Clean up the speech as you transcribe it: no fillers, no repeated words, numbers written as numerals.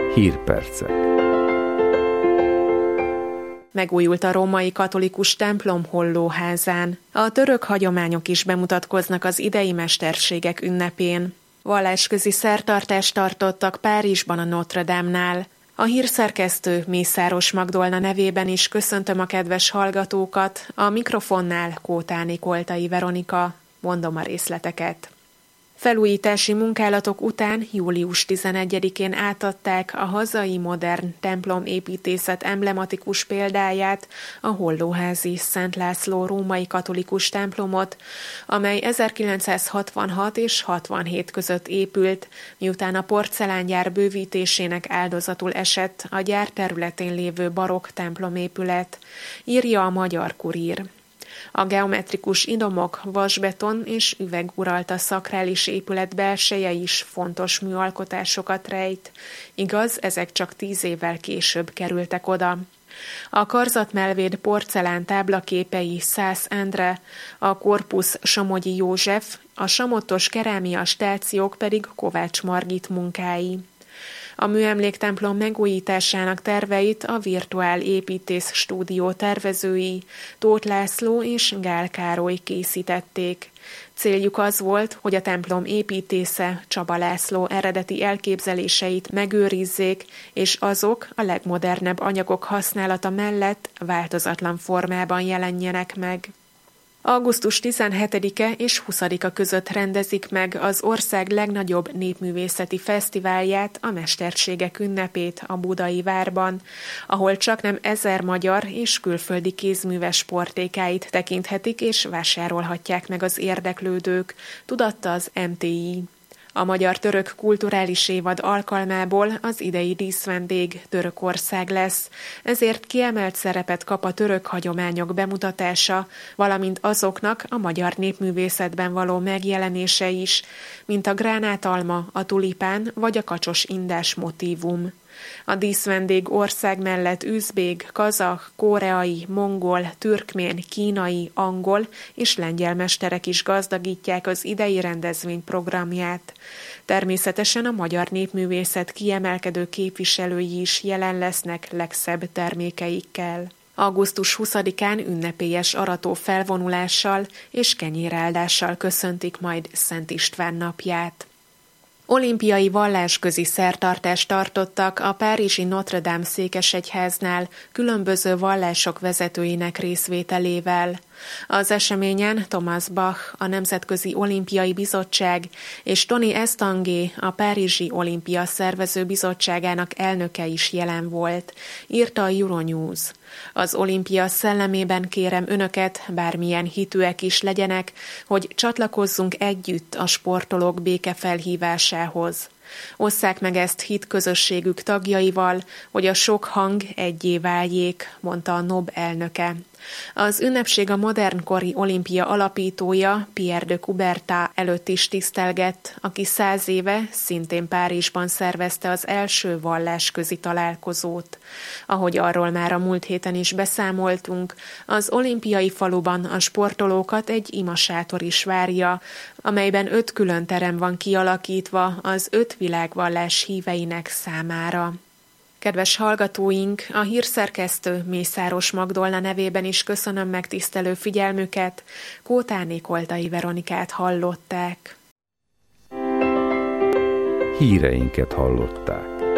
Hírpercek. Megújult a római katolikus templom Hollóházán. A török hagyományok is bemutatkoznak az idei mesterségek ünnepén. Vallásközi szertartást tartottak Párizsban a Notre Dame-nál. A hírszerkesztő Mészáros Magdolna nevében is köszöntöm a kedves hallgatókat, a mikrofonnál Kótáni Koltai Veronika, mondom a részleteket. Felújítási munkálatok után július 11-én átadták a hazai modern templomépítészet emblematikus példáját, a Hollóházi Szent László római katolikus templomot, amely 1966 és 67 között épült, miután a porcelángyár bővítésének áldozatul esett a gyár területén lévő barokk templomépület, írja a Magyar Kurír. A geometrikus idomok, vasbeton és üveg uralta szakrális épület belseje is fontos műalkotásokat rejt. Igaz, ezek csak 10 évvel később kerültek oda. A karzatmelvéd porcelán táblaképei Szász Endre, a korpusz Somogyi József, a samottos kerámia stációk pedig Kovács Margit munkái. A műemléktemplom megújításának terveit a Virtuál Építész Stúdió tervezői Tóth László és Gál Károly készítették. Céljuk az volt, hogy a templom építésze Csaba László eredeti elképzeléseit megőrizzék, és azok a legmodernebb anyagok használata mellett változatlan formában jelenjenek meg. Augusztus 17-e és 20-a között rendezik meg az ország legnagyobb népművészeti fesztiválját, a Mesterségek ünnepét a Budai Várban, ahol csaknem 1000 magyar és külföldi kézműves sportékáit tekinthetik és vásárolhatják meg az érdeklődők, tudatta az MTI. A magyar-török kulturális évad alkalmából az idei díszvendég Törökország lesz, ezért kiemelt szerepet kap a török hagyományok bemutatása, valamint azoknak a magyar népművészetben való megjelenése is, mint a gránátalma, a tulipán vagy a kacsos indás motívum. A díszvendég ország mellett üzbég, kazah, koreai, mongol, türkmén, kínai, angol és lengyel mesterek is gazdagítják az idei rendezvény programját. Természetesen a magyar népművészet kiemelkedő képviselői is jelen lesznek legszebb termékeikkel. Augusztus 20-án ünnepélyes arató felvonulással és kenyéráldással köszöntik majd Szent István napját. Olimpiai vallásközi szertartást tartottak a párizsi Notre Dame székesegyháznál különböző vallások vezetőinek részvételével. Az eseményen Thomas Bach, a Nemzetközi Olimpiai Bizottság és Tony Estanguet, a Párizsi Olimpia Szervező Bizottságának elnöke is jelen volt, írta a Euronews. Az olimpia szellemében kérem önöket, bármilyen hitűek is legyenek, hogy csatlakozzunk együtt a sportolók békefelhívásához. Osszák meg ezt hitközösségük tagjaival, hogy a sok hang egyé váljék, mondta a NOB elnöke. Az ünnepség a modernkori olimpia alapítója, Pierre de Coubertin előtt is tisztelgett, aki 100 éve szintén Párizsban szervezte az első vallásközi találkozót. Ahogy arról már a múlt héten is beszámoltunk, az olimpiai faluban a sportolókat egy imasátor is várja, amelyben 5 külön terem van kialakítva az 5 világvallás híveinek számára. Kedves hallgatóink, a hírszerkesztő Mészáros Magdolna nevében is köszönöm megtisztelő figyelmüket, Kótáni Koltai Veronikát hallották. Híreinket hallották.